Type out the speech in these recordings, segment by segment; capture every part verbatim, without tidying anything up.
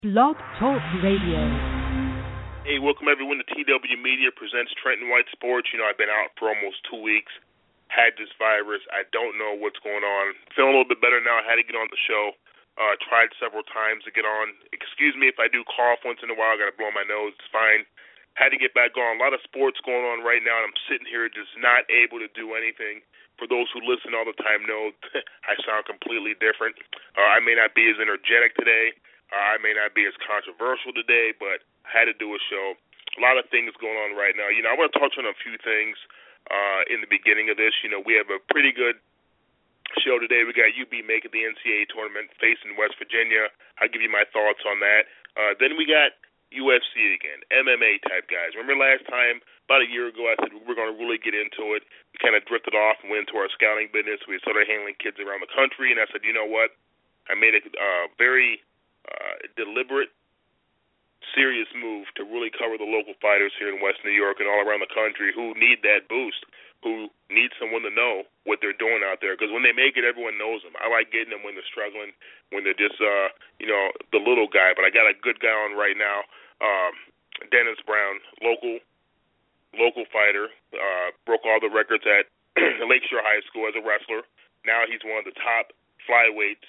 Blog Talk Radio. Hey, welcome everyone to T W Media presents Trenton White Sports. You know, I've been out for almost two weeks, had this virus. I don't know what's going on. Feeling a little bit better now. I had to get on the show. Uh, tried several times to get on. Excuse me if I do cough once in a while. I got to blow my nose. It's fine. Had to get back on. A lot of sports going on right now, and I'm sitting here just not able to do anything. For those who listen all the time know I sound completely different. Uh, I may not be as energetic today. Uh, I may not be as controversial today, but I had to do a show. A lot of things going on right now. You know, I want to touch on a few things uh, in the beginning of this. You know, we have a pretty good show today. We got U B making the N C double A tournament facing West Virginia. I'll give you my thoughts on that. Uh, then we got U F C again, M M A type guys. Remember last time, about a year ago, I said we're going to really get into it. We kind of drifted off and went into our scouting business. We started handling kids around the country, and I said, you know what? I made a uh, very uh, deliberate, serious move to really cover the local fighters here in West New York and all around the country who need that boost, who need someone to know what they're doing out there. Because when they make it, everyone knows them. I like getting them when they're struggling, when they're just, uh, you know, the little guy. But I got a good guy on right now, um, Dennis Brown, local local fighter, uh, broke all the records at Lakeshore High School as a wrestler. Now he's one of the top flyweights.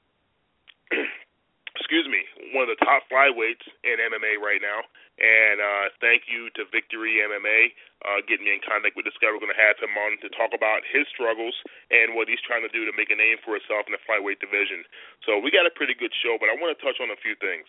Excuse me, one of the top flyweights in M M A right now. And uh, thank you to Victory M M A uh, getting me in contact with this guy. We're going to have him on to talk about his struggles and what he's trying to do to make a name for himself in the flyweight division. So we got a pretty good show, but I want to touch on a few things.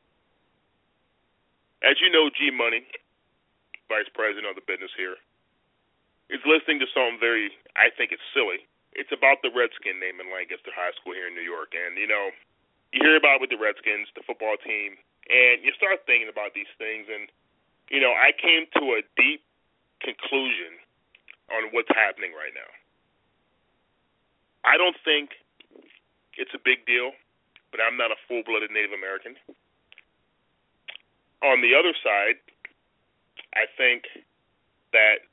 As you know, G Money, Vice President of the business here, is listening to something very, I think it's silly. It's about the Redskin name in Lancaster High School here in New York. And, you know, you hear about it with the Redskins, the football team, and you start thinking about these things. And, you know, I came to a deep conclusion on what's happening right now. I don't think it's a big deal, but I'm not a full-blooded Native American. On the other side, I think that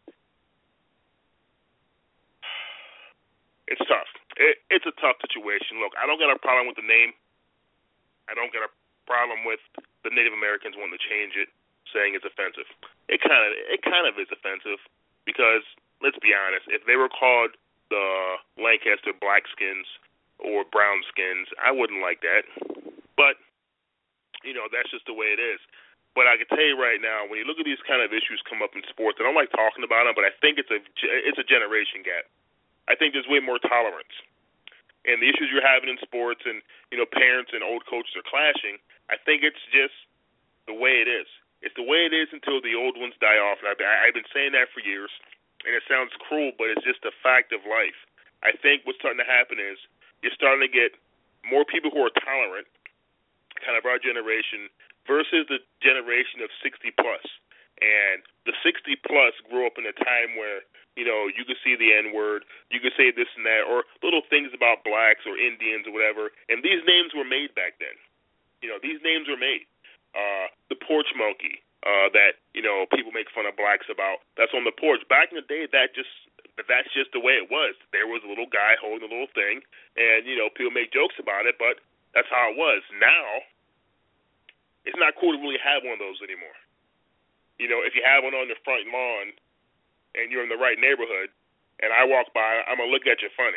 it's tough. It, it's a tough situation. Look, I don't got a problem with the name. I don't got a problem with the Native Americans wanting to change it, saying it's offensive. It kind of it kind of is offensive because, let's be honest, if they were called the Lancaster Blackskins or Brownskins, I wouldn't like that. But, you know, that's just the way it is. But I can tell you right now, when you look at these kind of issues come up in sports, I don't like talking about them, but I think it's a it's a generation gap. I think there's way more tolerance. And the issues you're having in sports and, you know, parents and old coaches are clashing, I think it's just the way it is. It's the way it is until the old ones die off. And I've, I've been saying that for years, and it sounds cruel, but it's just a fact of life. I think what's starting to happen is you're starting to get more people who are tolerant, kind of our generation, versus the generation of sixty plus. And the sixty plus grew up in a time where, you know, you could see the N-word, you could say this and that, or little things about blacks or Indians or whatever. And these names were made back then. You know, these names were made. Uh, the porch monkey uh, that, you know, people make fun of blacks about, that's on the porch. Back in the day, that just that's just the way it was. There was a little guy holding a little thing, and, you know, people make jokes about it, but that's how it was. Now, it's not cool to really have one of those anymore. You know, if you have one on your front lawn and you're in the right neighborhood and I walk by, I'm going to look at you funny.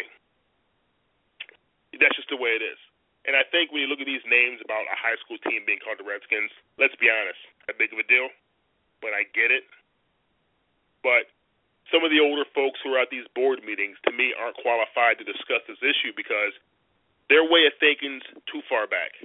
That's just the way it is. And I think when you look at these names about a high school team being called the Redskins, let's be honest, a big of a deal, but I get it. But some of the older folks who are at these board meetings, to me, aren't qualified to discuss this issue because their way of thinking's too far back.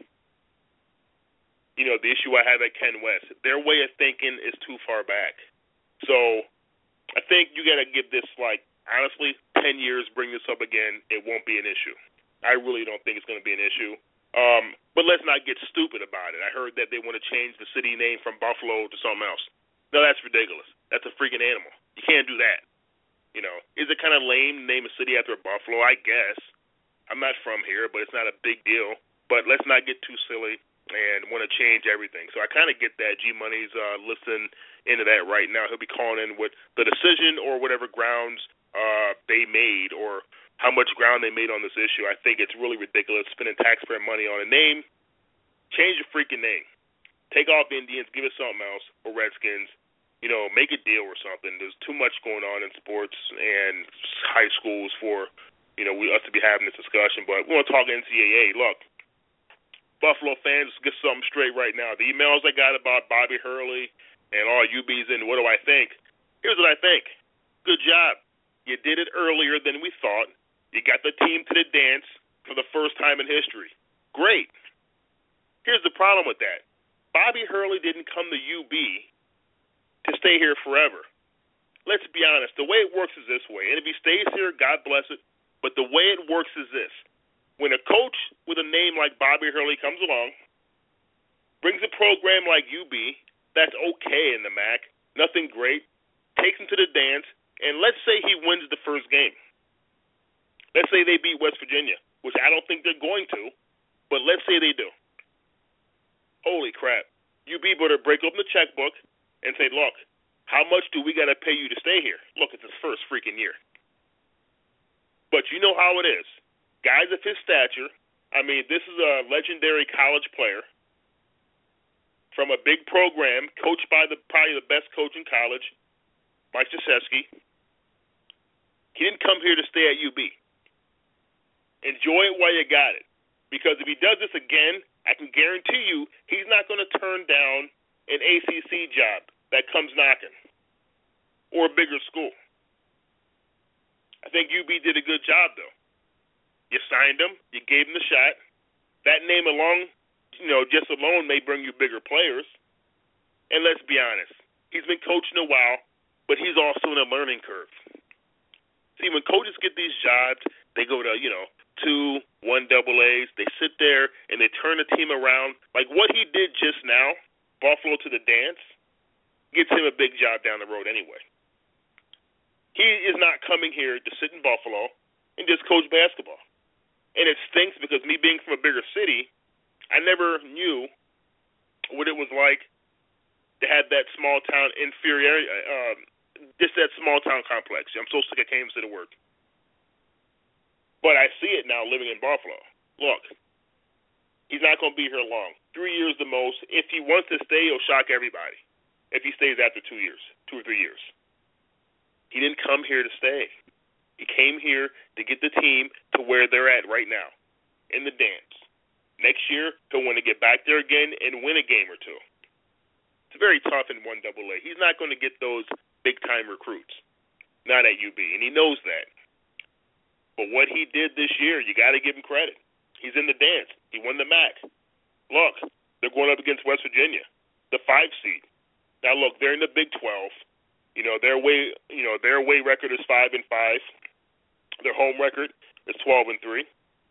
You know, the issue I have at Ken West, their way of thinking is too far back. So I think you got to give this, like, honestly, ten years, bring this up again, it won't be an issue. I really don't think it's going to be an issue. Um, but let's not get stupid about it. I heard that they want to change the city name from Buffalo to something else. No, that's ridiculous. That's a freaking animal. You can't do that. You know, is it kind of lame to name a city after Buffalo? I guess. I'm not from here, but it's not a big deal. But let's not get too silly and want to change everything. So I kind of get that. G Money's uh, listening into that right now. He'll be calling in with the decision or whatever grounds uh, they made or how much ground they made on this issue. I think it's really ridiculous spending taxpayer money on a name Change your freaking name. Take off Indians, give it something else, or Redskins. You know, make a deal or something. There's too much going on in sports and high schools for, you know, we us to be having this discussion. But we want to talk N C double A. Look, Buffalo fans, get something straight right now. The emails I got about Bobby Hurley and all U Bs and what do I think? Here's what I think. Good job. You did it earlier than we thought. You got the team to the dance for the first time in history. Great. Here's the problem with that. Bobby Hurley didn't come to U B to stay here forever. Let's be honest. The way it works is this way. And if he stays here, God bless it. But the way it works is this. When a coach with a name like Bobby Hurley comes along, brings a program like U B, that's okay in the M A C, nothing great, takes him to the dance, and let's say he wins the first game. Let's say they beat West Virginia, which I don't think they're going to, but let's say they do. Holy crap. U B better break open the checkbook and say, look, how much do we got to pay you to stay here? Look, it's his first freaking year. But you know how it is. Guys of his stature, I mean, this is a legendary college player from a big program, coached by the probably the best coach in college, Mike Krzyzewski. He didn't come here to stay at U B. Enjoy it while you got it. Because if he does this again, I can guarantee you he's not going to turn down an A C C job that comes knocking or a bigger school. I think U B did a good job, though. You signed him. You gave him the shot. That name alone, you know, just alone may bring you bigger players. And let's be honest, he's been coaching a while, but he's also in a learning curve. See, when coaches get these jobs, they go to, you know, two, one double A's. They sit there and they turn the team around. Like what he did just now, Buffalo to the dance, gets him a big job down the road anyway. He is not coming here to sit in Buffalo and just coach basketball. And it stinks because me being from a bigger city, I never knew what it was like to have that small town inferiority, uh, just that small town complex. I'm so sick of came to the work. But I see it now living in Buffalo. Look, he's not going to be here long. Three years the most. If he wants to stay, he'll shock everybody. If he stays after two years, two or three years. He didn't come here to stay. He came here to get the team to where they're at right now, in the dance. Next year, he'll want to get back there again and win a game or two. It's very tough in one double A. He's not going to get those big-time recruits, not at U B, and he knows that. But what he did this year, you got to give him credit. He's in the dance. He won the M A C. Look, they're going up against West Virginia, the five seed. Now, look, they're in the Big twelve. You know, their way, you know, their away record is five and five. Their home record is twelve and three.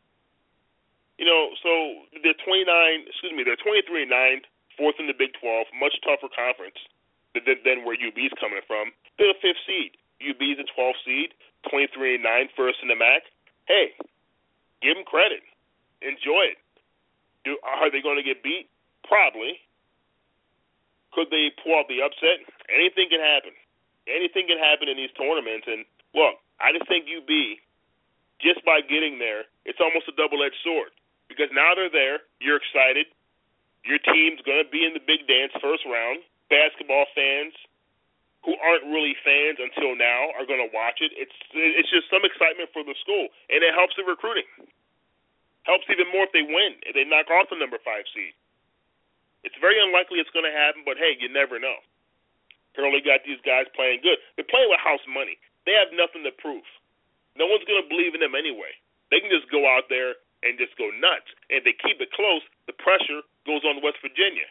You know, so they're twenty-nine. Excuse me, they're twenty-three and nine, fourth in the Big twelve. Much tougher conference than, than where U B's coming from. They're the fifth seed. U B's a twelfth seed, twenty-three and nine, first in the M A C. Hey, give them credit. Enjoy it. Do, are they going to get beat? Probably. Could they pull out the upset? Anything can happen. Anything can happen in these tournaments. And, look, I just think U B, just by getting there, it's almost a double-edged sword. Because now they're there, you're excited, your team's going to be in the big dance first round. Basketball fans who aren't really fans until now are going to watch it. It's it's just some excitement for the school, and it helps the recruiting. Helps even more if they win, if they knock off the number five seed. It's very unlikely it's going to happen, but, hey, you never know. Hurley got these guys playing good. They're playing with house money. They have nothing to prove. No one's going to believe in them anyway. They can just go out there and just go nuts. And if they keep it close, the pressure goes on West Virginia.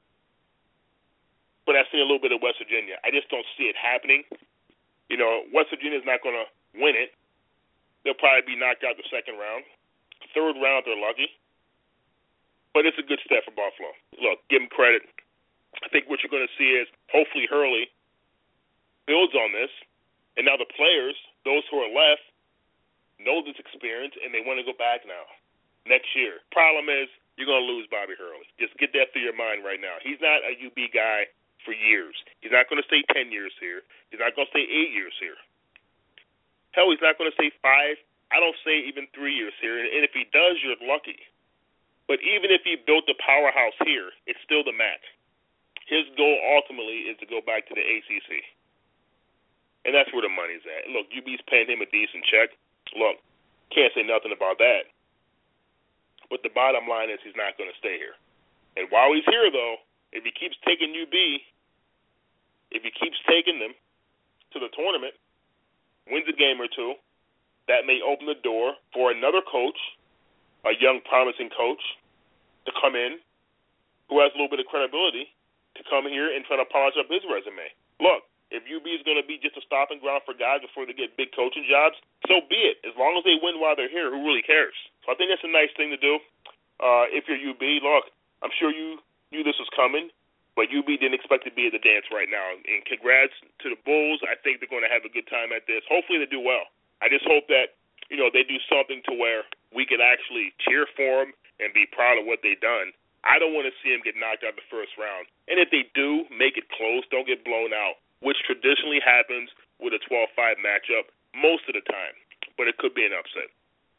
But I've seen a little bit of West Virginia. I just don't see it happening. You know, West Virginia's not going to win it. They'll probably be knocked out the second round. Third round, they're lucky. But it's a good step for Buffalo. Look, give them credit. I think what you're going to see is hopefully Hurley builds on this. And now the players, those who are left, know this experience, and they want to go back now, next year. Problem is, you're going to lose Bobby Hurley. Just get that through your mind right now. He's not a U B guy for years. He's not going to stay ten years here. He's not going to stay eight years here. Hell, he's not going to stay five. I don't say even three years here. And if he does, you're lucky. But even if he built a powerhouse here, it's still the M A C. His goal ultimately is to go back to the A C C. And that's where the money's at. Look, U B's paying him a decent check. Look, can't say nothing about that. But the bottom line is he's not going to stay here. And while he's here, though, if he keeps taking U B, if he keeps taking them to the tournament, wins a game or two, that may open the door for another coach, a young, promising coach, to come in who has a little bit of credibility to come here and try to polish up his resume. Look, if U B is going to be just a stopping ground for guys before they get big coaching jobs, so be it. As long as they win while they're here, who really cares? So I think that's a nice thing to do. Uh, if you're U B, look, I'm sure you knew this was coming, but U B didn't expect to be at the dance right now. And congrats to the Bulls. I think they're going to have a good time at this. Hopefully they do well. I just hope that, you know, they do something to where we can actually cheer for them and be proud of what they've done. I don't want to see them get knocked out the first round. And if they do, make it close. Don't get blown out, which traditionally happens with a twelve five matchup most of the time. But it could be an upset.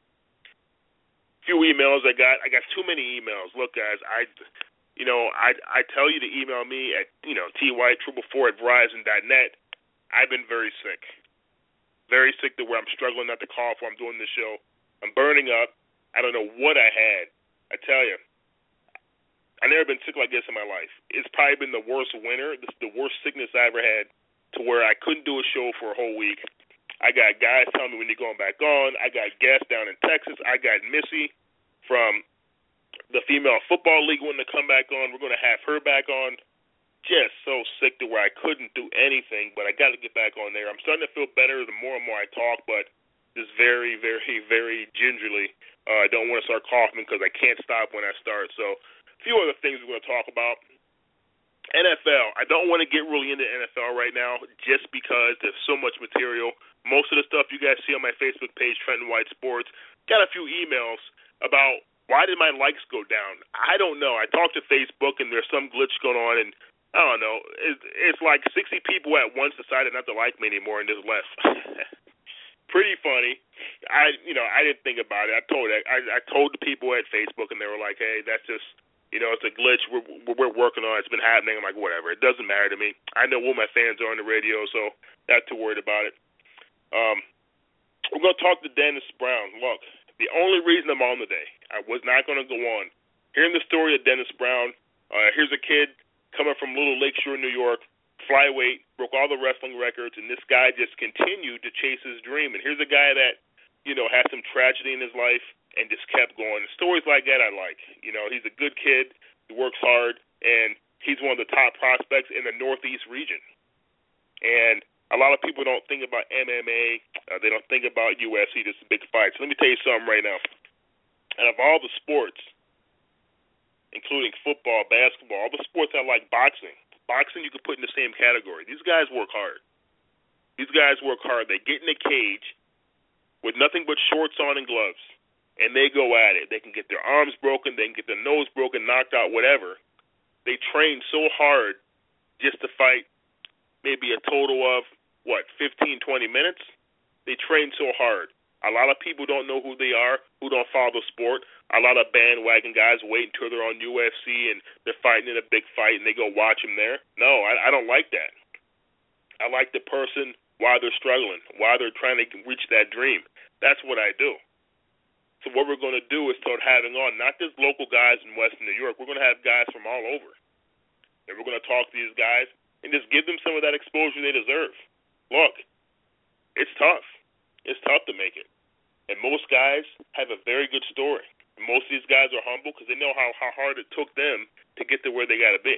Few emails I got. I got too many emails. Look, guys, I, you know, I I tell you to email me at, you know, T Y four four at Verizon dot net. I've been very sick. Very sick to where I'm struggling not to cough while I'm doing this show. I'm burning up. I don't know what I had. I tell you, I've never been sick like this in my life. It's probably been the worst winter. This is the worst sickness I ever had, to where I couldn't do a show for a whole week. I got guys telling me when you're going back on. I got guests down in Texas. I got Missy from the Female Football League wanting to come back on. We're going to have her back on. Just so sick to where I couldn't do anything, but I got to get back on there. I'm starting to feel better the more and more I talk, but just very, very, very gingerly. Uh, I don't want to start coughing because I can't stop when I start. So a few other things we're going to talk about. N F L. I don't want to get really into N F L right now just because there's so much material. Most of the stuff you guys see on my Facebook page, Trenton White Sports, got a few emails about why did my likes go down. I don't know. I talked to Facebook, and there's some glitch going on, and I don't know. It's, it's like sixty people at once decided not to like me anymore and just left. Pretty funny. I, you know, I didn't think about it. I told I, I told the people at Facebook, and they were like, "Hey, that's just, you know, it's a glitch. We're we're working on it. It's been happening." I'm like, whatever. It doesn't matter to me. I know who my fans are on the radio, so not too worried about it. Um, we're gonna talk to Dennis Brown. Look, the only reason I'm on today, I was not gonna go on. Hearing the story of Dennis Brown. Uh, here's a kid coming from Little Lakeshore, New York, flyweight, broke all the wrestling records, and this guy just continued to chase his dream. And here's a guy that, you know, had some tragedy in his life and just kept going. Stories like that I like. You know, he's a good kid, he works hard, and he's one of the top prospects in the Northeast region. And a lot of people don't think about M M A. Uh, they don't think about U F C, just big fights. Let me tell you something right now. And of all the sports, including football, basketball, all the sports I like, boxing. Boxing you could put in the same category. These guys work hard. These guys work hard. They get in a cage with nothing but shorts on and gloves, and they go at it. They can get their arms broken. They can get their nose broken, knocked out, whatever. They train so hard just to fight maybe a total of, what, fifteen, twenty minutes? They train so hard. A lot of people don't know who they are, who don't follow the sport. A lot of bandwagon guys wait until they're on U F C and they're fighting in a big fight and they go watch them there. No, I, I don't like that. I like the person while they're struggling, while they're trying to reach that dream. That's what I do. So what we're going to do is start having on not just local guys in Western New York. We're going to have guys from all over. And we're going to talk to these guys and just give them some of that exposure they deserve. Look, it's tough. It's tough to make it. And most guys have a very good story. And most of these guys are humble because they know how, how hard it took them to get to where they got to be.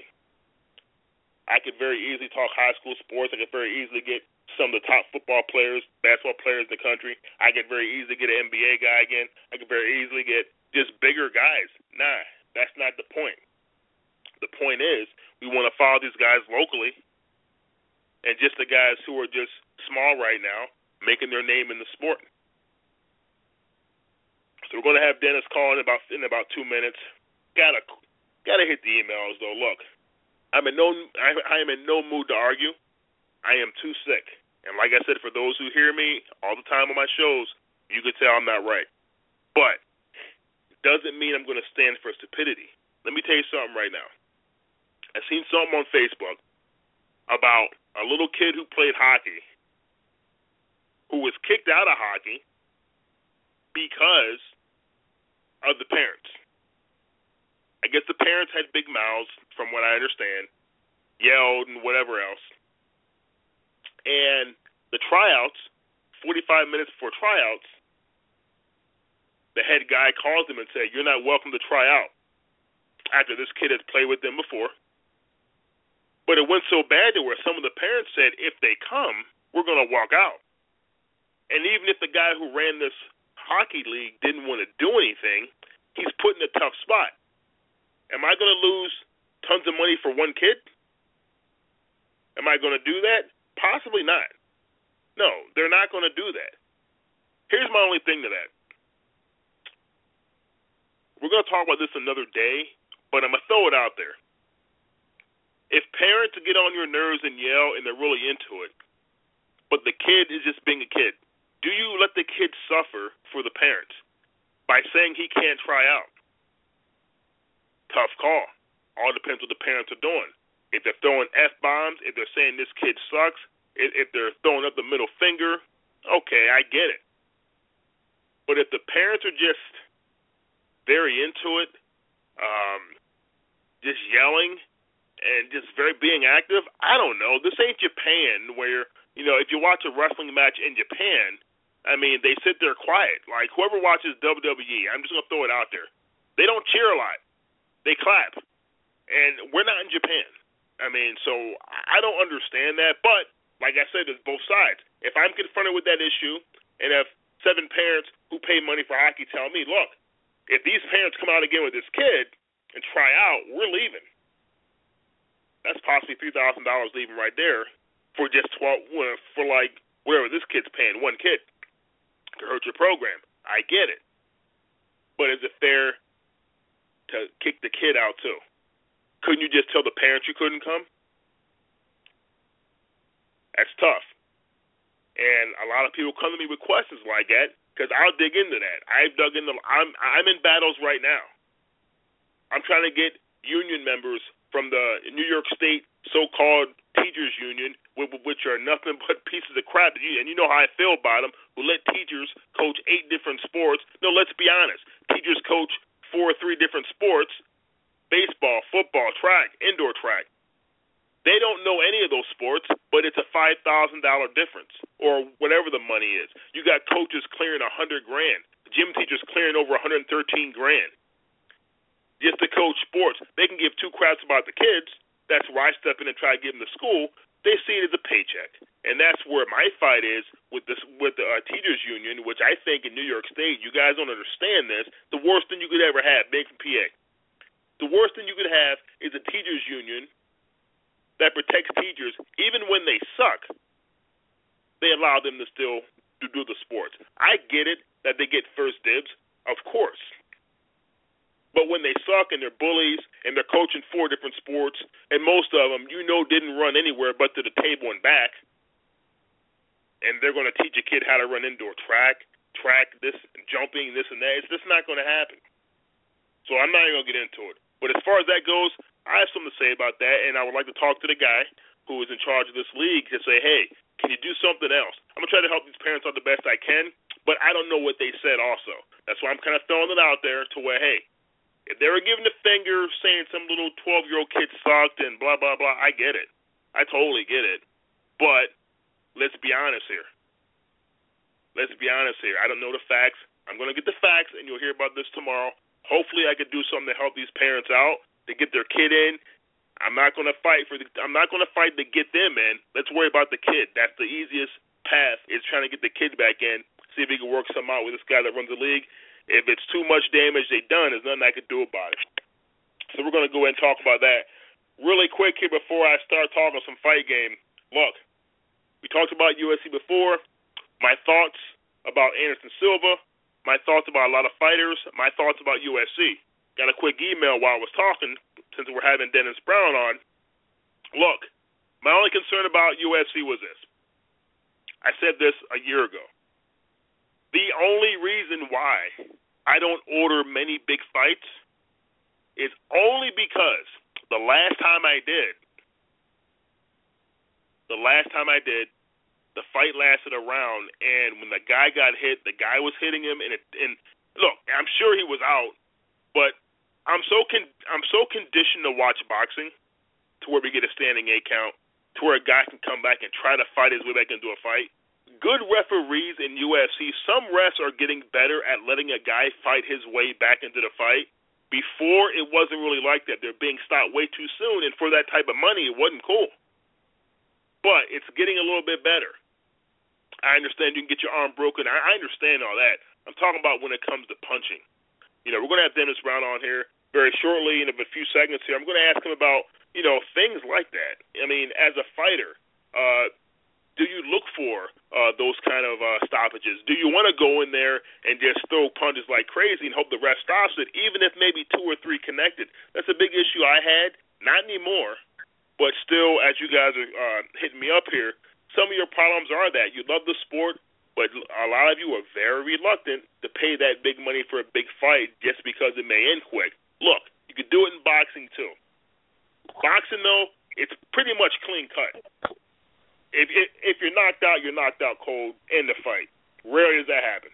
I could very easily talk high school sports. I could very easily get some of the top football players, basketball players in the country. I could very easily get an N B A guy again. I could very easily get just bigger guys. Nah, that's not the point. The point is we want to follow these guys locally and just the guys who are just small right now making their name in the sport. So we're going to have Dennis call in about in about two minutes. Gotta gotta hit the emails though. Look, I'm in no I, I am in no mood to argue. I am too sick, and like I said, for those who hear me all the time on my shows, you can tell I'm not right. But doesn't mean I'm going to stand for stupidity. Let me tell you something right now. I seen something on Facebook about a little kid who played hockey who was kicked out of hockey because of the parents. I guess the parents had big mouths, from what I understand, yelled and whatever else. And the tryouts, forty-five minutes before tryouts, the head guy calls them and said, "You're not welcome to try out," after this kid has played with them before. But it went so bad to where some of the parents said, if they come, we're going to walk out. And even if the guy who ran this hockey league didn't want to do anything, he's put in a tough spot. Am I going to lose tons of money for one kid? Am I going to do that? Possibly not. No, they're not going to do that. Here's my only thing to that. We're going to talk about this another day, but I'm going to throw it out there. If parents get on your nerves and yell and they're really into it, but the kid is just being a kid, do you let the kid suffer for the parents by saying he can't try out? Tough call. All depends what the parents are doing. If they're throwing F-bombs, if they're saying this kid sucks, if, if they're throwing up the middle finger, okay, I get it. But if the parents are just very into it, um, just yelling, and just very being active, I don't know. This ain't Japan where, you know, if you watch a wrestling match in Japan, I mean, they sit there quiet. Like, whoever watches W W E, I'm just going to throw it out there. They don't cheer a lot. They clap. And we're not in Japan. I mean, so I don't understand that. But, like I said, there's both sides. If I'm confronted with that issue, and if seven parents who pay money for hockey tell me, look, if these parents come out again with this kid and try out, we're leaving. That's possibly three thousand dollars leaving right there for just twelve, for like whatever this kid's paying one kid to hurt your program. I get it. But is it fair to kick the kid out too? Couldn't you just tell the parents you couldn't come? That's tough. And a lot of people come to me with questions like that because I'll dig into that. I've dug into. I'm I'm in battles right now. I'm trying to get union members from the New York State so-called teachers union, which are nothing but pieces of crap. And you know how I feel about them, who let teachers coach eight different sports. No, let's be honest. Teachers coach four or three different sports, baseball, football, track, indoor track. They don't know any of those sports, but it's a five thousand dollars difference or whatever the money is. You got coaches clearing one hundred grand, gym teachers clearing over one hundred thirteen grand. Just to coach sports. They can give two craps about the kids. That's where I step in and try to give them to school. They see it as a paycheck. And that's where my fight is with this with the uh, teachers union, which I think in New York State, you guys don't understand this, the worst thing you could ever have, being from P A. The worst thing you could have is a teachers union that protects teachers. Even when they suck, they allow them to still do, do the sports. I get it that they get first dibs, of course. But when they suck and they're bullies and they're coaching four different sports, and most of them, you know, didn't run anywhere but to the table and back, and they're going to teach a kid how to run indoor track, track, this, jumping, this and that, it's just not going to happen. So I'm not even going to get into it. But as far as that goes, I have something to say about that, and I would like to talk to the guy who is in charge of this league to say, hey, can you do something else? I'm going to try to help these parents out the best I can, but I don't know what they said also. That's why I'm kind of throwing it out there to where, hey, if they were giving the finger, saying some little twelve-year-old kid sucked and blah, blah, blah, I get it. I totally get it. But let's be honest here. Let's be honest here. I don't know the facts. I'm going to get the facts, and you'll hear about this tomorrow. Hopefully I could do something to help these parents out, to get their kid in. I'm not going to fight for the, I'm not going to fight to get them in. Let's worry about the kid. That's the easiest path, is trying to get the kid back in, see if he can work something out with this guy that runs the league. If it's too much damage they done, there's nothing I can do about it. So we're going to go ahead and talk about that. Really quick here before I start talking some fight game. Look, we talked about U F C before. My thoughts about Anderson Silva. My thoughts about a lot of fighters. My thoughts about U F C. Got a quick email while I was talking, since we're having Dennis Brown on. Look, my only concern about U F C was this. I said this a year ago. The only reason why I don't order many big fights is only because the last time I did, the last time I did, the fight lasted a round, and when the guy got hit, the guy was hitting him, and, it, and look, I'm sure he was out, but I'm so con- I'm so conditioned to watch boxing to where we get a standing eight count, to where a guy can come back and try to fight his way back into a fight. Good referees in U F C, some refs are getting better at letting a guy fight his way back into the fight. Before, it wasn't really like that. They're being stopped way too soon, and for that type of money, it wasn't cool. But it's getting a little bit better. I understand you can get your arm broken. I, I understand all that. I'm talking about when it comes to punching. You know, we're going to have Dennis Brown on here very shortly in a few seconds here. I'm going to ask him about, you know, things like that. I mean, as a fighter, uh, do you look for uh, those kind of uh, stoppages? Do you want to go in there and just throw punches like crazy and hope the ref stops it, even if maybe two or three connected? That's a big issue I had. Not anymore, but still, as you guys are uh, hitting me up here, some of your problems are that you love the sport, but a lot of you are very reluctant to pay that big money for a big fight just because it may end quick. Look, you could do it in boxing too. Boxing, though, it's pretty much clean cut. If, if if you're knocked out, you're knocked out cold. End the fight. Rarely does that happen.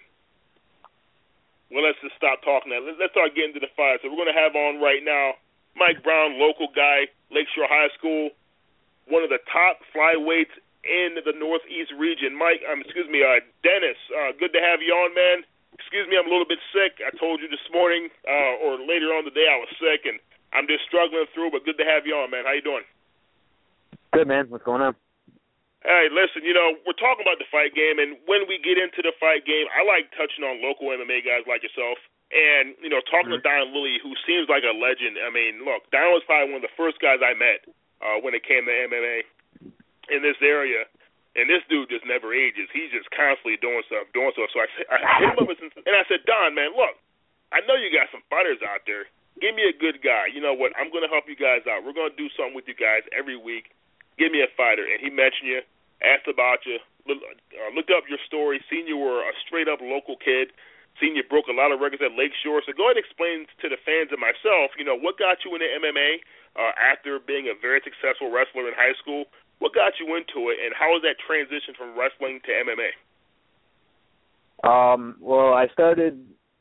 Well, let's just stop talking now. Let's start getting to the fight. So we're going to have on right now Mike Brown, local guy, Lakeshore High School, one of the top flyweights in the Northeast region. Mike, um, excuse me, uh, Dennis, uh, good to have you on, man. Excuse me, I'm a little bit sick. I told you this morning uh, or later on today I was sick, and I'm just struggling through, but good to have you on, man. How you doing? Good, man. What's going on? Hey, listen, you know, we're talking about the fight game, and when we get into the fight game, I like touching on local M M A guys like yourself. And, you know, talking mm-hmm. to Don Lilly, who seems like a legend. I mean, look, Don was probably one of the first guys I met uh, when it came to M M A in this area. And this dude just never ages. He's just constantly doing stuff, doing stuff. So I, I hit him up and I said, Don, man, look, I know you got some fighters out there. Give me a good guy. You know what? I'm going to help you guys out. We're going to do something with you guys every week. Give me a fighter. And he mentioned you. Asked about you, uh, looked up your story, seen you were a straight-up local kid, seen you broke a lot of records at Lakeshore. So go ahead and explain to the fans and myself, you know, what got you into M M A uh, after being a very successful wrestler in high school? What got you into it, and how was that transition from wrestling to M M A? Um, well, I started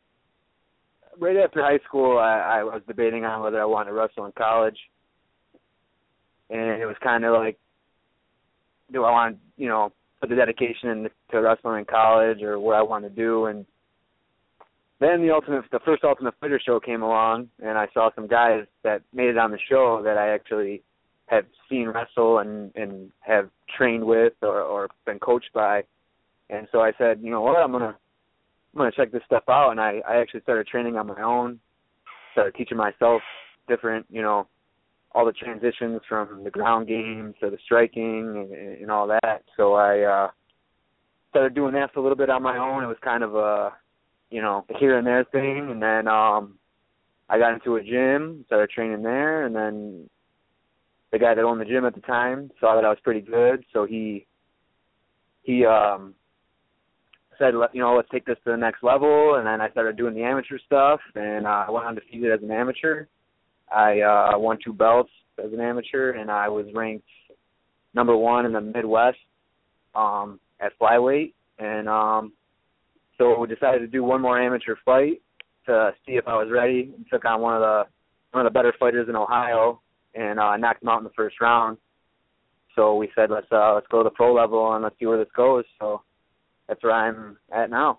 right after high school. I, I was debating on whether I wanted to wrestle in college, and it was kind of like, do I want to, you know, put the dedication into wrestling in college or what I want to do? And then the ultimate, the first Ultimate Fighter show came along, and I saw some guys that made it on the show that I actually have seen wrestle and, and have trained with or, or been coached by. And so I said, you know what, I'm gonna I'm gonna check this stuff out. And I, I actually started training on my own, started teaching myself different, you know, all the transitions from the ground game to the striking and, and all that. So I uh, started doing that for a little bit on my own. It was kind of a, you know, a here and there thing. And then um, I got into a gym, started training there. And then the guy that owned the gym at the time saw that I was pretty good. So he, he um, said, you know, let's take this to the next level. And then I started doing the amateur stuff. And uh, I went undefeated as an amateur. I uh, won two belts as an amateur, and I was ranked number one in the Midwest um, at flyweight. And um, so we decided to do one more amateur fight to see if I was ready. We took on one of the one of the better fighters in Ohio, and uh, knocked him out in the first round. So we said, let's uh, let's go to the pro level and let's see where this goes. So that's where I'm at now.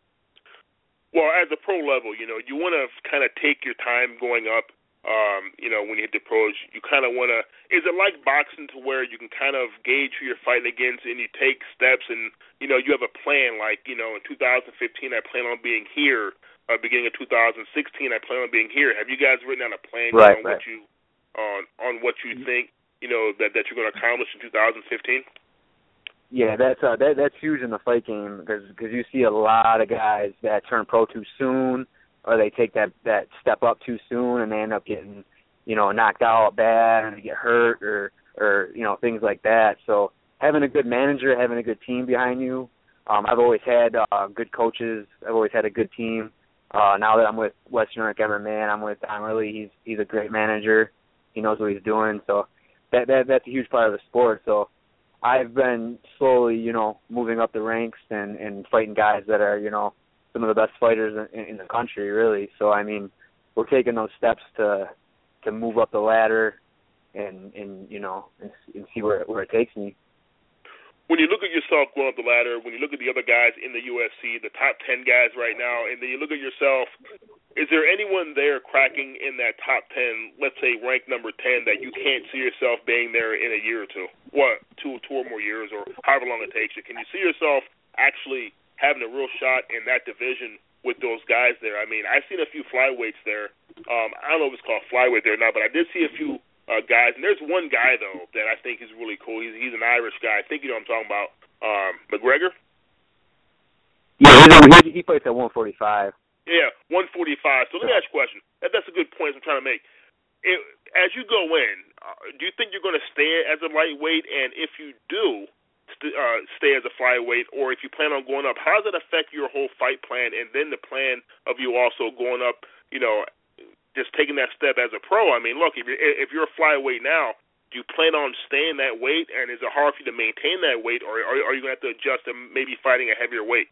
Well, as a pro level, you know, you want to kind of take your time going up. Um, you know, when you hit the pros, you kind of want to, is it like boxing to where you can kind of gauge who you're fighting against and you take steps and, you know, you have a plan like, you know, in two thousand fifteen I plan on being here, uh, beginning of two thousand sixteen I plan on being here. Have you guys written out a plan right, on right. what you, on, on what you think, you know, that, that you're going to accomplish in two thousand fifteen? Yeah, that's uh, that, that's huge in the fight game because cause you see a lot of guys that turn pro too soon, or they take that, that step up too soon and they end up getting, you know, knocked out bad and they get hurt or, or you know, things like that. So having a good manager, having a good team behind you, um, I've always had uh, good coaches. I've always had a good team. Uh, now that I'm with Western Nordic M M A and I'm with Don Ridley, he's he's a great manager. He knows what he's doing. So that that that's a huge part of the sport. So I've been slowly, you know, moving up the ranks and, and fighting guys that are, you know, some of the best fighters in, in the country, really. So, I mean, we're taking those steps to to move up the ladder and, and you know, and, and see where, where it takes me. When you look at yourself going up the ladder, when you look at the other guys in the U F C, the top ten guys right now, and then you look at yourself, is there anyone there cracking in that top ten, let's say ranked number ten, that you can't see yourself being there in a year or two? What, two, two or more years, or however long it takes you? Can you see yourself actually having a real shot in that division with those guys there? I mean, I've seen a few flyweights there. Um, I don't know if it's called flyweight there or not, but I did see a few uh, guys. And there's one guy, though, that I think is really cool. He's, he's an Irish guy. I think you know what I'm talking about. Um, McGregor? Yeah, he, he fights at one forty-five. Yeah, one forty-five. So let me ask you a question. That, that's a good point I'm trying to make. It, as you go in, uh, do you think you're going to stay as a lightweight? And if you do st- uh, stay as a flyweight, or if you plan on going up, how does it affect your whole fight plan and then the plan of you also going up, you know, just taking that step as a pro? I mean, look, if you're, if you're a flyweight now, do you plan on staying that weight, and is it hard for you to maintain that weight, or are, are you going to have to adjust to maybe fighting a heavier weight?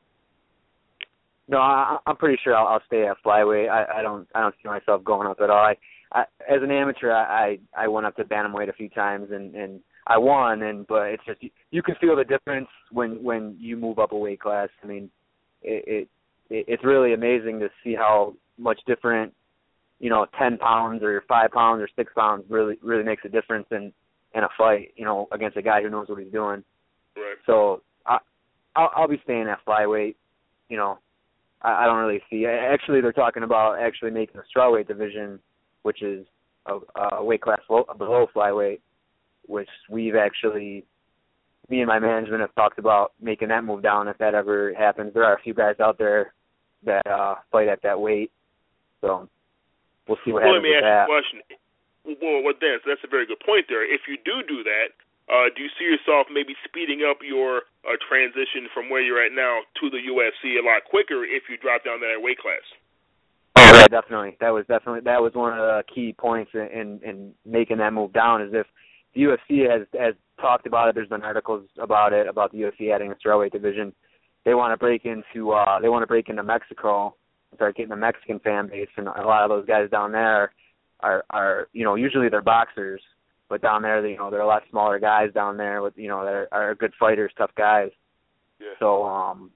No, I, I'm pretty sure I'll, I'll stay at flyweight. I, I don't, I don't see myself going up at all. I, I, as an amateur, I, I went up to bantamweight a few times and, and I won. And but it's just you, you can feel the difference when, when you move up a weight class. I mean, it, it, it's really amazing to see how much different, you know, ten pounds or five pounds or six pounds really, really makes a difference in, in a fight. You know, against a guy who knows what he's doing. Right. So I, I'll, I'll be staying at flyweight. You know. I don't really see. Actually, they're talking about actually making the strawweight division, which is a, a weight class below flyweight, which we've actually, me and my management have talked about making that move down if that ever happens. There are a few guys out there that uh, fight at that weight, so we'll see what well, happens with that. that. Let me ask you a question. Well, well, Dan, so that's a very good point there. If you do do that, Uh, do you see yourself maybe speeding up your uh, transition from where you're at now to the U F C a lot quicker if you drop down that weight class? Oh, yeah, definitely. That was definitely that was one of the key points in, in, in making that move down. Is if the U F C has has talked about it. There's been articles about it about the U F C adding a strawweight division. They want to break into uh, they want to break into Mexico, start getting a Mexican fan base, and a lot of those guys down there are are you know usually they're boxers. But down there, you know, there are a lot smaller guys down there with, you know, that are, are good fighters, tough guys. Yeah. So um,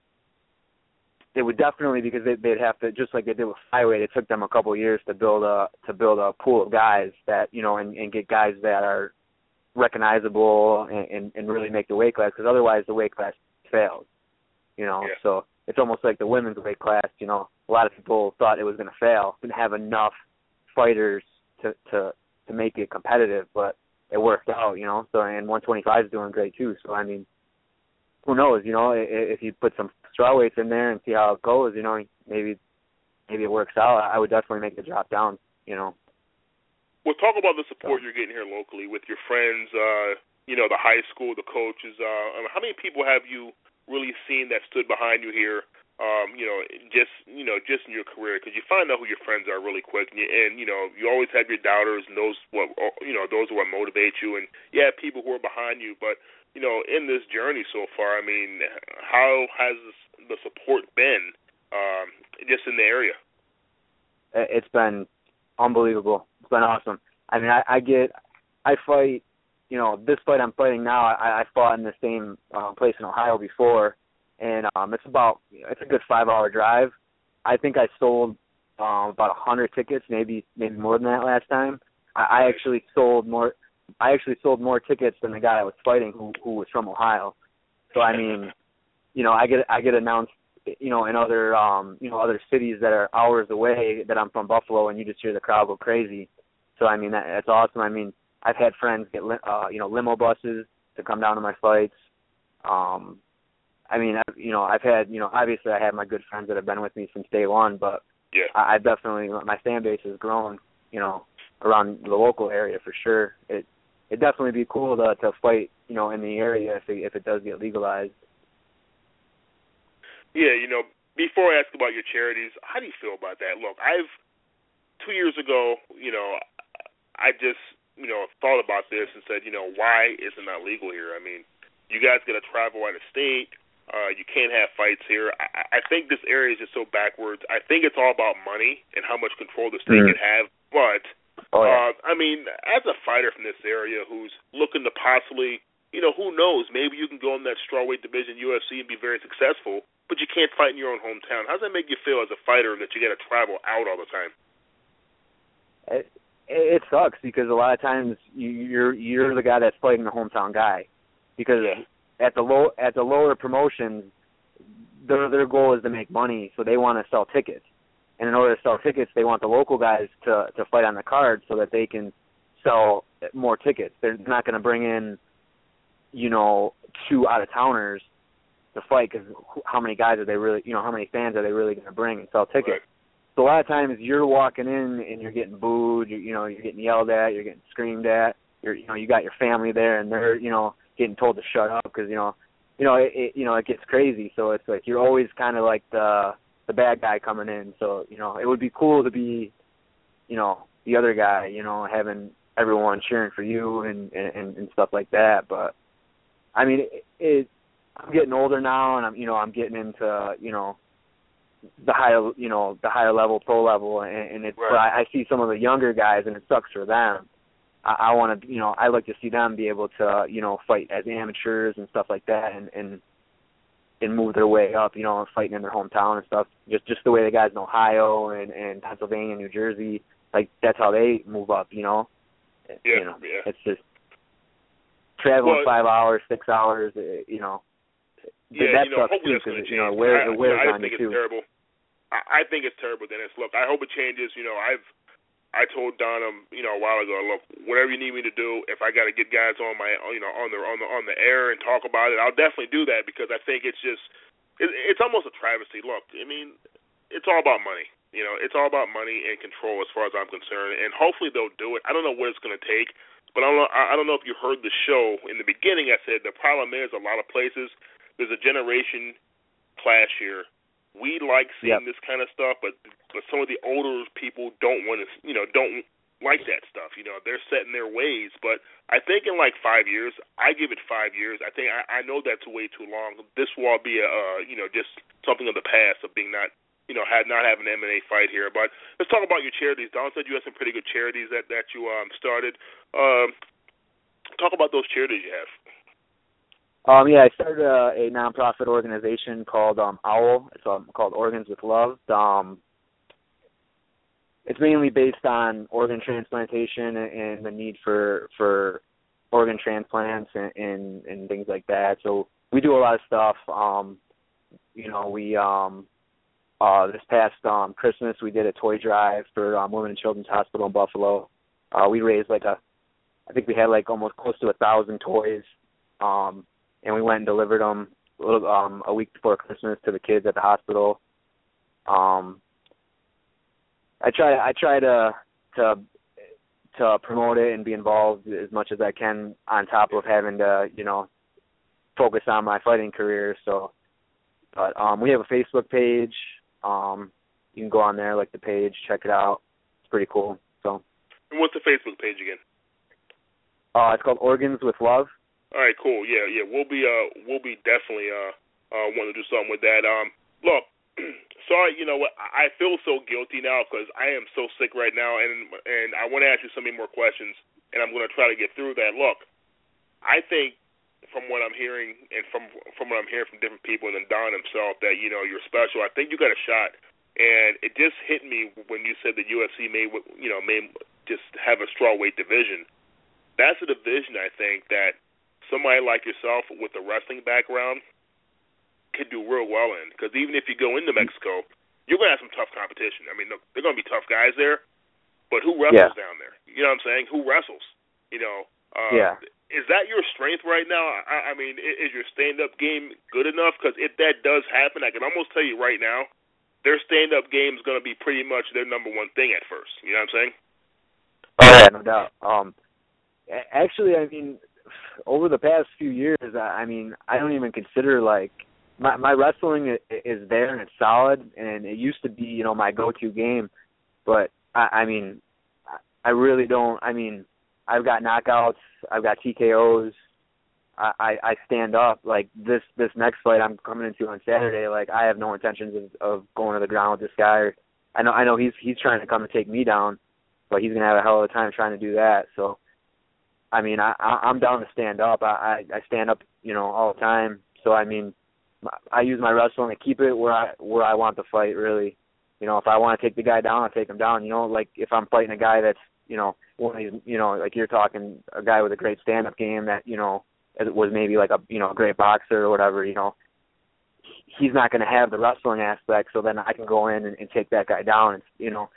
they would definitely, because they, they'd have to, just like they did with flyweight, it took them a couple of years to build a to build a pool of guys that, you know, and, and get guys that are recognizable and, and, and really make the weight class, because otherwise the weight class fails. You know, yeah. So it's almost like the women's weight class. You know, a lot of people thought it was going to fail, didn't have enough fighters to to to make it competitive, but it worked out, you know. So and one twenty-five is doing great too. So I mean, who knows? You know, if you put some strawweights in there and see how it goes, you know, maybe maybe it works out. I would definitely make the drop down. You know. Well, talk about the support so. you're getting here locally with your friends. Uh, you know, the high school, the coaches. Uh, how many people have you really seen that stood behind you here? Um, you know, just you know, just in your career, because you find out who your friends are really quick, and you, and you know, you always have your doubters and those what you know, those who what motivate you, and you have people who are behind you. But you know, in this journey so far, I mean, how has the support been um, just in the area? It's been unbelievable. It's been awesome. I mean, I, I get, I fight. You know, this fight I'm fighting now, I, I fought in the same uh, place in Ohio before. And um, it's about it's a good five hour drive. I think I sold um, about a hundred tickets, maybe maybe more than that last time. I, I actually sold more. I actually sold more tickets than the guy I was fighting, who who was from Ohio. So I mean, you know, I get I get announced, you know, in other um, you know other cities that are hours away that I'm from Buffalo, and you just hear the crowd go crazy. So I mean, that, that's awesome. I mean, I've had friends get uh, you know limo buses to come down to my fights. Um, I mean, I've, you know, I've had, you know, obviously I have my good friends that have been with me since day one, but yeah. I, I definitely, my fan base has grown, you know, around the local area for sure. It it'd definitely be cool to to fight, you know, in the area if it, if it does get legalized. Yeah, you know, before I ask about your charities, how do you feel about that? Look, I've two years ago, you know, I just, you know, thought about this and said, you know, why isn't that legal here? I mean, you guys got to travel out of state. Uh, you can't have fights here. I, I think this area is just so backwards. I think it's all about money and how much control the state mm. can have. But, oh, yeah. uh, I mean, as a fighter from this area who's looking to possibly, you know, who knows, maybe you can go in that strawweight division U F C and be very successful, but you can't fight in your own hometown. How does that make you feel as a fighter that you got to travel out all the time? It, it sucks because a lot of times you, you're you're the guy that's fighting the hometown guy, because yeah. at the low at the lower promotions, their their goal is to make money, so they want to sell tickets, and in order to sell tickets, they want the local guys to to fight on the card so that they can sell more tickets. They're not going to bring in, you know, two out of towners to fight, because how many guys are they really, you know, how many fans are they really going to bring and sell tickets? Right. So a lot of times you're walking in and you're getting booed, you, you know, you're getting yelled at, you're getting screamed at, you're, you know, you got your family there and they're, you know, getting told to shut up because, you know, you know, it, it, you know, it gets crazy. So it's like you're always kind of like the the bad guy coming in. So, you know, it would be cool to be, you know, the other guy, you know, having everyone cheering for you and and, and stuff like that. But I mean, it, it I'm getting older now, and I'm, you know, I'm getting into, you know, the higher, you know, the higher level, pro level, and, and it's. Right. But I, I see some of the younger guys, and it sucks for them. I, I want to, you know, I like to see them be able to, you know, fight as amateurs and stuff like that, and and and move their way up, you know, fighting in their hometown and stuff. Just just the way the guys in Ohio and and Pennsylvania, New Jersey, like that's how they move up, you know. Yeah, you know, yeah. It's just traveling well, five hours, six hours, you know. Yeah, that you know, sucks hopefully too, that's going to change. You know, it wears, it wears I, I on think you it's too. terrible. I, I think it's terrible, Dennis. Look, I hope it changes. You know, I've I told Donham, you know, a while ago, look, whatever you need me to do, if I got to get guys on my, you know, on the on the on the air and talk about it, I'll definitely do that, because I think it's just, it, it's almost a travesty. Look, I mean, it's all about money. You know, it's all about money and control as far as I'm concerned, and hopefully they'll do it. I don't know what it's going to take. But I don't know, I don't know if you heard the show. In the beginning, I said the problem is a lot of places, there's a generation clash here. We like seeing yep. this kind of stuff, but but some of the older people don't want to, you know, don't like that stuff. You know, they're set in their ways. But I think in like five years, I give it five years. I think I, I know that's way too long. This will all be a, uh, you know, just something of the past of being not. You know, had not having an M M A fight here. But let's talk about your charities. Don said you have some pretty good charities that, that you um, started. Um, talk about those charities you have. Um, yeah, I started a, a nonprofit organization called um, OWL. It's um, called Organs with Love. Um, it's mainly based on organ transplantation and, and the need for for organ transplants and, and, and things like that. So we do a lot of stuff. Um, you know, we... Um, Uh, this past um, Christmas, we did a toy drive for um, Women and Children's Hospital in Buffalo. Uh, we raised like a, I think we had like almost close to a thousand toys, um, and we went and delivered them a, little, um, a week before Christmas to the kids at the hospital. Um, I try, I try to to to promote it and be involved as much as I can, on top of having to, you know, focus on my fighting career. So, but um, we have a Facebook page. Um, you can go on there, like the page, check it out. It's pretty cool. So. And what's the Facebook page again? Uh, it's called Organs with Love. All right, cool. Yeah, yeah. We'll be uh, we'll be definitely uh, uh, wanting to do something with that. Um, look, sorry, you know what? I feel so guilty now because I am so sick right now, and and I want to ask you so many more questions, and I'm going to try to get through that. Look, I think. From what I'm hearing, and from from what I'm hearing from different people, and then Don himself, that, you know, you're special. I think you got a shot, and it just hit me when you said the U F C may, you know, may just have a strawweight division. That's a division, I think, that somebody like yourself with a wrestling background could do real well in. Because even if you go into Mexico, you're going to have some tough competition. I mean, look, they're going to be tough guys there, but who wrestles yeah. down there? You know what I'm saying? Who wrestles? You know. Uh, yeah. Is that your strength right now? I, I mean, is your stand-up game good enough? Because if that does happen, I can almost tell you right now, their stand-up game is going to be pretty much their number one thing at first. You know what I'm saying? Oh, yeah, no doubt. Um, actually, I mean, over the past few years, I mean, I don't even consider, like, my my wrestling is there and it's solid, and it used to be, you know, my go-to game. But I, I mean, I really don't. I mean, I've got knockouts, I've got T K Os. I, I, I stand up. Like this this next fight I'm coming into on Saturday. Like I have no intentions of, of going to the ground with this guy. I know I know he's he's trying to come and take me down, but he's gonna have a hell of a time trying to do that. So, I mean, I, I I'm down to stand up. I, I I stand up, you know, all the time. So I mean, I use my wrestling to keep it where I where I want the fight. Really, you know, if I want to take the guy down, I'll take him down. You know, like if I'm fighting a guy that's, you know, one of these, you know, like you're talking, a guy with a great stand-up game that, you know, was maybe like a, you know, a great boxer or whatever, you know, he's not going to have the wrestling aspect, so then I can go in and, and take that guy down, and, you know,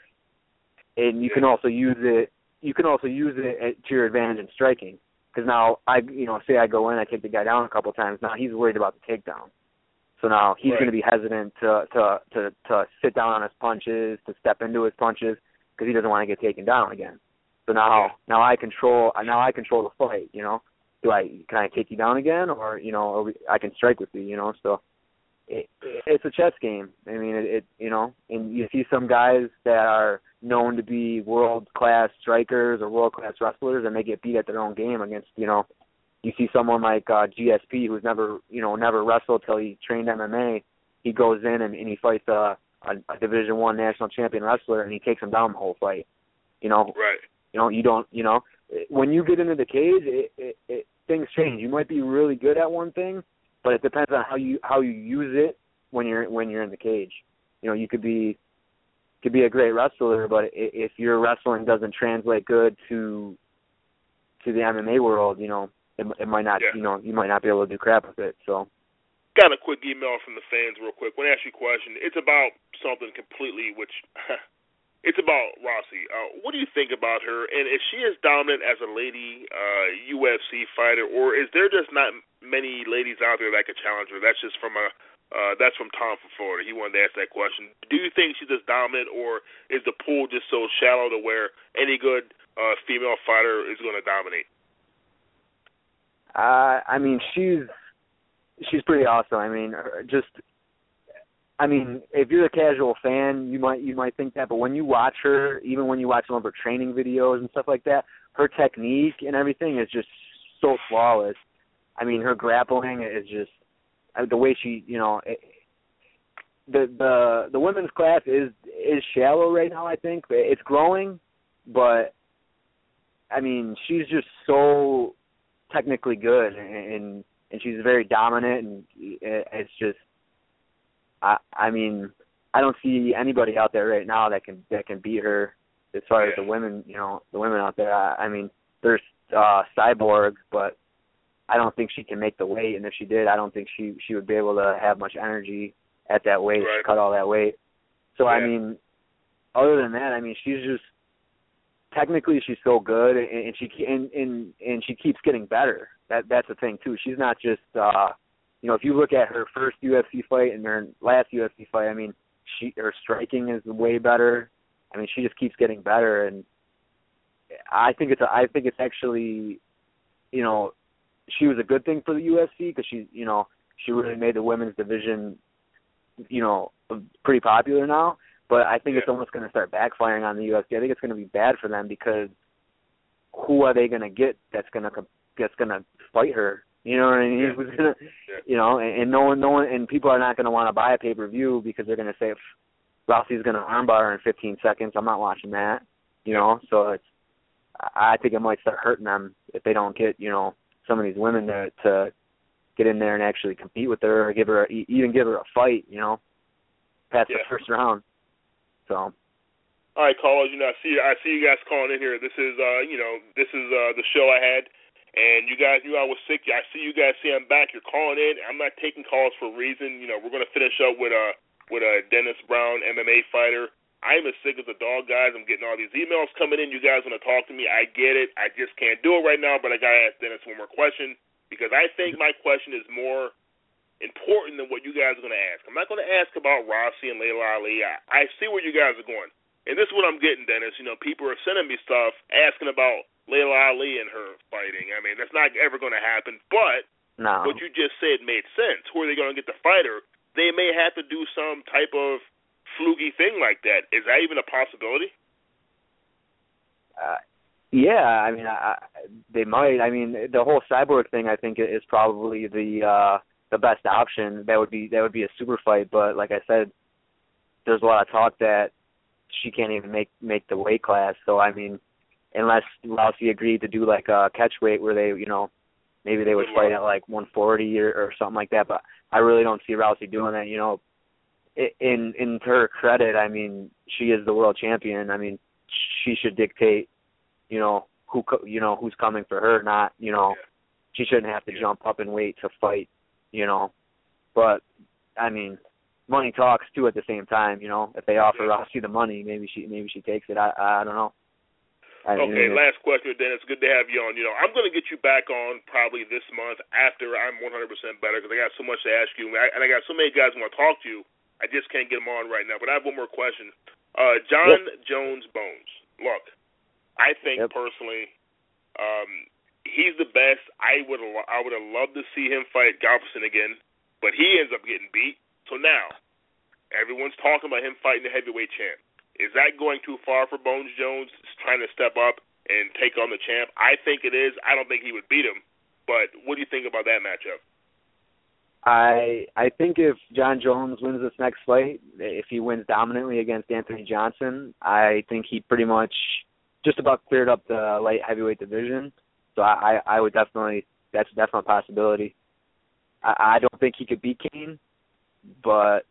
and you can also use it, you can also use it at, to your advantage in striking, because now I, you know, say I go in, I take the guy down a couple of times, now he's worried about the takedown. So now he's right. going to be hesitant to, to to to sit down on his punches, to step into his punches, because he doesn't want to get taken down again. So now, now I control. Now I control the fight. You know, do I can I take you down again, or you know, or I can strike with you. You know, so it, it's a chess game. I mean, it, it. You know, and you see some guys that are known to be world class strikers or world class wrestlers, and they get beat at their own game against. You know, you see someone like uh, G S P who's never, you know, never wrestled till he trained M M A. He goes in and, and he fights a, a, a Division One national champion wrestler, and he takes him down the whole fight. You know, right. You know, you don't, you know, when you get into the cage, it, it, it, things change. You might be really good at one thing, but it depends on how you how you use it when you're when you're in the cage. You know, you could be could be a great wrestler, but if your wrestling doesn't translate good to to the M M A world, you know, it, it might not, yeah. you know, you might not be able to do crap with it. So. Got a quick email from the fans real quick. Want to ask you a question. It's about something completely which. It's about Rousey. Uh, what do you think about her? And is she as dominant as a lady uh, U F C fighter, or is there just not many ladies out there that could challenge her? That's just from a uh, that's from Tom from Florida. He wanted to ask that question. Do you think she's as dominant, or is the pool just so shallow to where any good uh, female fighter is going to dominate? Uh, I mean, she's she's pretty awesome. I mean, just. I mean, if you're a casual fan, you might you might think that, but when you watch her, even when you watch some of her training videos and stuff like that, her technique and everything is just so flawless. I mean, her grappling is just the way she, you know, it, the the the women's class is is shallow right now. I think it's growing, but I mean, she's just so technically good, and and she's very dominant, and it's just. I, I mean, I don't see anybody out there right now that can that can beat her as far yeah. as the women, you know, the women out there. I, I mean, there's uh, cyborgs, but I don't think she can make the weight. And if she did, I don't think she she would be able to have much energy at that weight, right. cut all that weight. So yeah. I mean, other than that, I mean, she's just technically she's so good, and, and she and, and and she keeps getting better. That that's the thing too. She's not just. Uh, You know, if you look at her first U F C fight and her last U F C fight, I mean, she her striking is way better. I mean, she just keeps getting better, and I think it's a, I think it's actually, you know, she was a good thing for the U F C because she, you know, she really made the women's division, you know, pretty popular now. But I think yeah. it's almost going to start backfiring on the U F C. I think it's going to be bad for them because who are they going to get that's going to that's going to fight her? You know what I mean? Yeah. Who's gonna, yeah. you know, and, and no one, no one, and people are not going to want to buy a pay per view because they're going to say, Rousey's going to armbar her in fifteen seconds. I'm not watching that. You know, so it's. I think it might start hurting them if they don't get, you know, some of these women to to get in there and actually compete with her, or give her, a, even give her a fight. You know, past yeah. the first round. So. All right, callers. You know, I see, I see you guys calling in here. This is, uh, you know, this is uh, the show I had. And you guys knew I was sick. I see you guys see I'm back. You're calling in. I'm not taking calls for a reason. You know, we're going to finish up with a with a Dennis Brown M M A fighter. I'm as sick as a dog, guys. I'm getting all these emails coming in. You guys want to talk to me. I get it. I just can't do it right now, but I got to ask Dennis one more question because I think my question is more important than what you guys are going to ask. I'm not going to ask about Rousey and Laila Ali. I, I see where you guys are going. And this is what I'm getting, Dennis. You know, people are sending me stuff asking about Laila Ali and her fighting. I mean, that's not ever going to happen. But No. what you just said made sense. Who are they going to get the fighter? They may have to do some type of fluky thing like that. Is that even a possibility? Uh, yeah, I mean, I, they might. I mean, the whole Cyborg thing, I think, is probably the uh, the best option. That would be that would be a super fight. But like I said, there's a lot of talk that she can't even make make the weight class. So I mean, unless Rousey agreed to do like a catch weight where they, you know, maybe they would fight at like one forty or, or something like that. But I really don't see Rousey doing that. You know, in in her credit, I mean, she is the world champion. I mean, she should dictate, you know, who you know who's coming for her. Not, you know, she shouldn't have to yeah. jump up and wait to fight. You know, but I mean, money talks too. At the same time, you know, if they offer yeah. Rousey the money, maybe she maybe she takes it. I I don't know. I, Okay, you know, last question, Dennis. Good to have you on. You know, I'm going to get you back on probably this month after I'm one hundred percent better because I got so much to ask you, and I got so many guys who want to talk to you. I just can't get them on right now. But I have one more question. Uh, John yep. Jones Bones. Look, I think yep. personally, um, he's the best. I would I would have loved to see him fight Gustafsson again, but he ends up getting beat. So now, everyone's talking about him fighting the heavyweight champ. Is that going too far for Bones Jones, trying to step up and take on the champ? I think it is. I don't think he would beat him. But what do you think about that matchup? I I think if John Jones wins this next fight, if he wins dominantly against Anthony Johnson, I think he pretty much just about cleared up the light heavyweight division. So I, I, I would definitely, that's definitely a possibility. I, I don't think he could beat Kane, but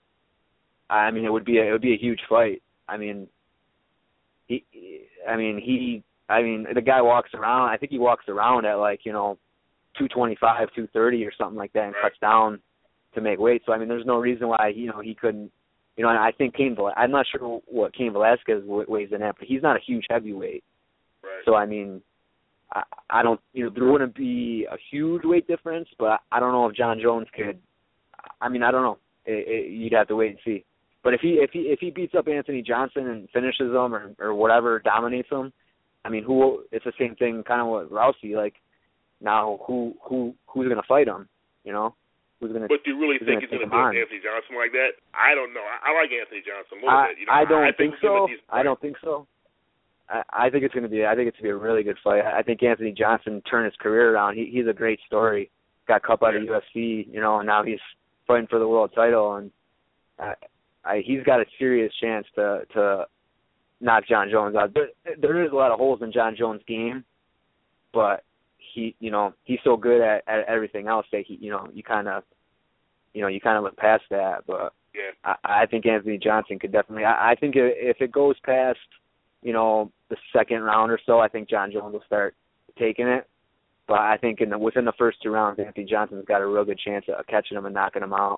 I mean it would be a, it would be a huge fight. I mean, he, I mean, he, I mean, the guy walks around, I think he walks around at like, you know, two twenty-five, two thirty or something like that and cuts down to make weight. So, I mean, there's no reason why, you know, he couldn't, you know, and I think Cain, I'm not sure what Cain Velasquez weighs in at, but he's not a huge heavyweight. Right. So, I mean, I, I don't, you know, there wouldn't be a huge weight difference, but I don't know if John Jones could, I mean, I don't know. It, it, you'd have to wait and see. But if he if he if he beats up Anthony Johnson and finishes him or or whatever, dominates him, I mean, who? It's the same thing, kind of with Rousey. Like now, who who who's going to fight him? You know, who's going to? But do you really think he's going to beat Anthony Johnson like that? I don't know. I, I like Anthony Johnson a little I, bit. You know, I don't I think, think so. I don't think so. I, I think it's going to be. I think it's going to be a really good fight. I think Anthony Johnson turned his career around. He, he's a great story. Got cut by yeah. the U F C, you know, and now he's fighting for the world title and. Uh, I, he's got a serious chance to to knock John Jones out. There, there is a lot of holes in John Jones' game, but he, you know, he's so good at, at everything else that he, you know, you kind of, you know, you kind of look past that. But yeah. I, I think Anthony Johnson could definitely. I, I think if it goes past, you know, the second round or so, I think John Jones will start taking it. But I think in the, within the first two rounds, Anthony Johnson's got a real good chance of catching him and knocking him out.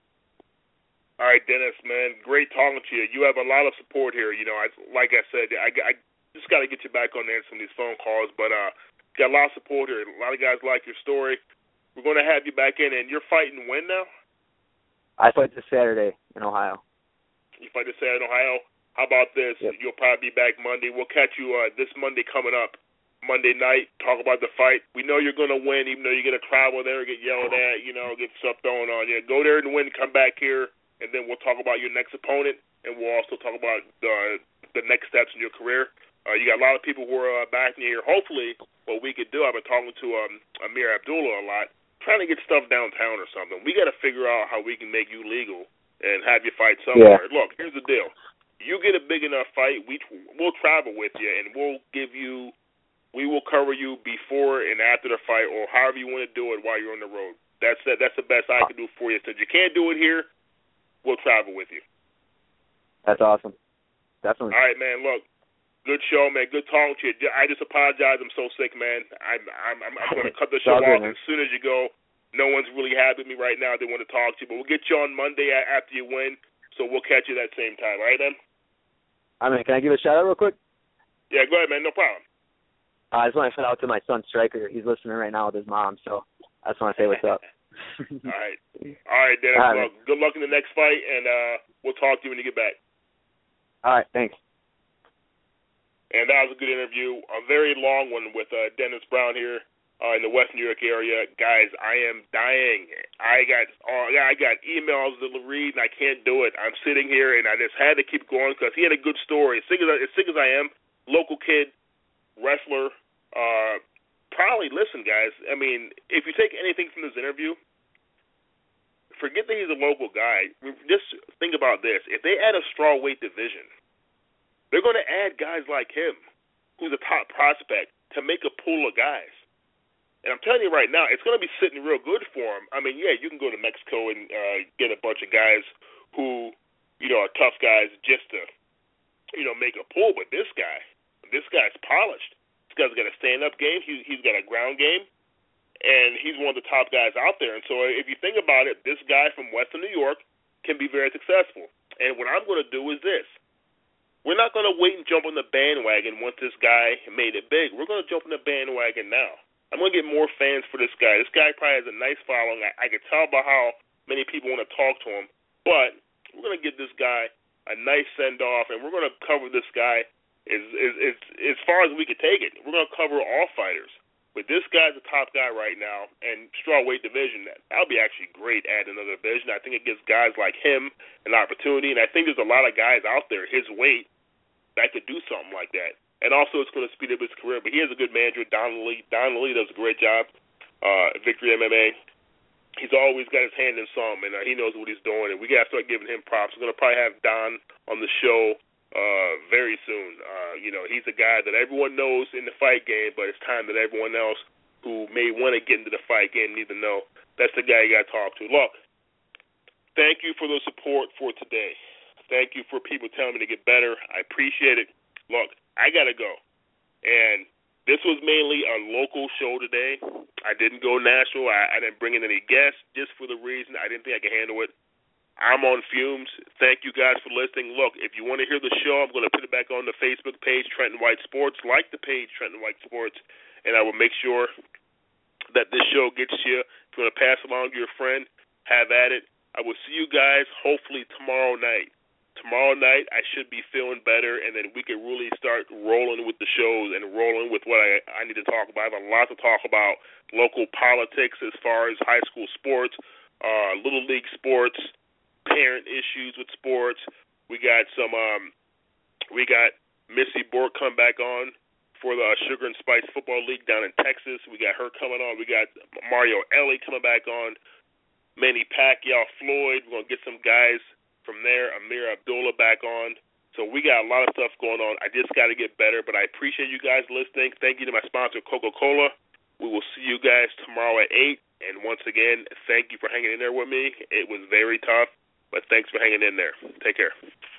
All right, Dennis, man, great talking to you. You have a lot of support here. You know, I, like I said, I, I just got to get you back on there and some of these phone calls, but uh, got a lot of support here. A lot of guys like your story. We're going to have you back in, and you're fighting when now? I fight this Saturday in Ohio. You fight this Saturday in Ohio? How about this? Yep. You'll probably be back Monday. We'll catch you uh, this Monday coming up, Monday night, talk about the fight. We know you're going to win, even though you're going to travel there, get yelled at, you know, get stuff thrown on you. Go there and win, come back here. And then we'll talk about your next opponent, and we'll also talk about the the next steps in your career. Uh, you got a lot of people who are uh, backing you here. Hopefully, what we could do, I've been talking to um, Amir Abdullah a lot, trying to get stuff downtown or something. We got to figure out how we can make you legal and have you fight somewhere. Yeah. Look, here's the deal. You get a big enough fight, we, we'll travel with you, and we'll give you, we will cover you before and after the fight, or however you want to do it while you're on the road. That's that's the best I can do for you. So if you can't do it here, we'll travel with you. That's awesome. Definitely. All right, man. Look, good show, man. Good talking to you. I just apologize. I'm so sick, man. I'm I'm I'm, I'm going to cut the show off as soon as you go. No one's really happy with me right now. They want to talk to you, but we'll get you on Monday after you win. So we'll catch you that same time. All right, then. I mean, can I give a shout out real quick? Yeah, go ahead, man. No problem. Uh, I just want to shout out to my son Stryker. He's listening right now with his mom, so I just want to say what's up. All right. All right, Dennis. All right. Well, good luck in the next fight, and uh, we'll talk to you when you get back. All right, thanks. And that was a good interview, a very long one with uh, Dennis Brown here. uh, in the West New York area. Guys, I am dying. I got uh, I got emails to read, and I can't do it. I'm sitting here, and I just had to keep going because he had a good story. As sick as, I, as sick as I am, local kid, wrestler, uh, probably, listen, guys, I mean, if you take anything from this interview, forget that he's a local guy. Just think about this. If they add a strawweight division, they're going to add guys like him, who's a top prospect, to make a pool of guys. And I'm telling you right now, it's going to be sitting real good for him. I mean, yeah, you can go to Mexico and uh, get a bunch of guys who, you know, are tough guys just to, you know, make a pool. But this guy, this guy's polished. This guy's got a stand-up game. He, he's got a ground game. And he's one of the top guys out there. And so if you think about it, this guy from Western New York can be very successful. And what I'm going to do is this. We're not going to wait and jump on the bandwagon once this guy made it big. We're going to jump on the bandwagon now. I'm going to get more fans for this guy. This guy probably has a nice following. I, I can tell by how many people want to talk to him. But we're going to give this guy a nice send-off, and we're going to cover this guy as, as, as, as far as we can take it. We're going to cover all fighters. But this guy's the top guy right now, and strawweight division, that would be actually great adding another division. I think it gives guys like him an opportunity, and I think there's a lot of guys out there his weight that could do something like that. And also it's going to speed up his career. But he has a good manager, Don Lee. Don Lee does a great job uh, at Victory M M A. He's always got his hand in something, and uh, he knows what he's doing, and we got to start giving him props. We're going to probably have Don on the show uh, very soon. Uh, you know, he's a guy that everyone knows in the fight game, but it's time that everyone else who may want to get into the fight game need to know that's the guy you got to talk to. Look, thank you for the support for today. Thank you for people telling me to get better. I appreciate it. Look, I got to go. And this was mainly a local show today. I didn't go national. I, I didn't bring in any guests just for the reason I didn't think I could handle it. I'm on fumes. Thank you guys for listening. Look, if you want to hear the show, I'm going to put it back on the Facebook page, Trenton White Sports. Like the page, Trenton White Sports, and I will make sure that this show gets you. If you want to pass along to your friend, have at it. I will see you guys hopefully tomorrow night. Tomorrow night, I should be feeling better, and then we can really start rolling with the shows and rolling with what I, I need to talk about. I have a lot to talk about, local politics as far as high school sports, uh, little league sports, parent issues with sports. We got some, um, we got Missy Bork come back on for the Sugar and Spice Football League down in Texas. We got her coming on. We got Mario Ellie coming back on. Manny Pacquiao, Floyd. We're going to get some guys from there, Amir Abdullah back on. So we got a lot of stuff going on. I just got to get better, but I appreciate you guys listening. Thank you to my sponsor, Coca-Cola. We will see you guys tomorrow at eight. And once again, thank you for hanging in there with me. It was very tough, but thanks for hanging in there. Take care.